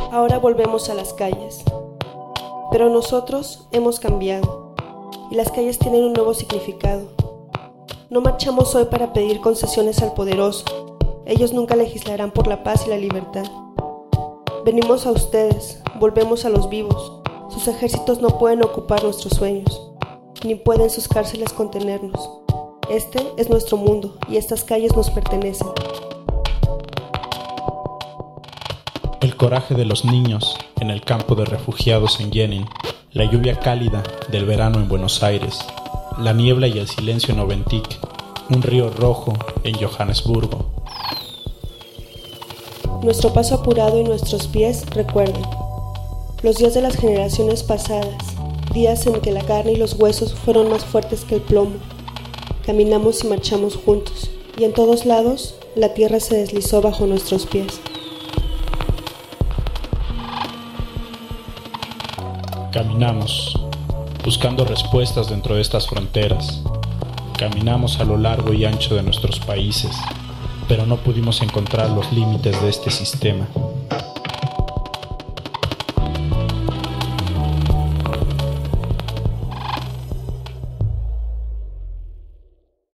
Ahora volvemos a las calles. Pero nosotros hemos cambiado y las calles tienen un nuevo significado. No marchamos hoy para pedir concesiones al poderoso. Ellos nunca legislarán por la paz y la libertad. Venimos a ustedes, volvemos a los vivos. Sus ejércitos no pueden ocupar nuestros sueños, ni pueden sus cárceles contenernos. Este es nuestro mundo y estas calles nos pertenecen. El coraje de los niños en el campo de refugiados en Jenin, la lluvia cálida del verano en Buenos Aires, la niebla y el silencio en Oventik, un río rojo en Johannesburgo. Nuestro paso apurado y nuestros pies recuerdan los días de las generaciones pasadas, días en que la carne y los huesos fueron más fuertes que el plomo. Caminamos y marchamos juntos, y en todos lados la tierra se deslizó bajo nuestros pies. Caminamos, buscando respuestas dentro de estas fronteras. Caminamos a lo largo y ancho de nuestros países, pero no pudimos encontrar los límites de este sistema.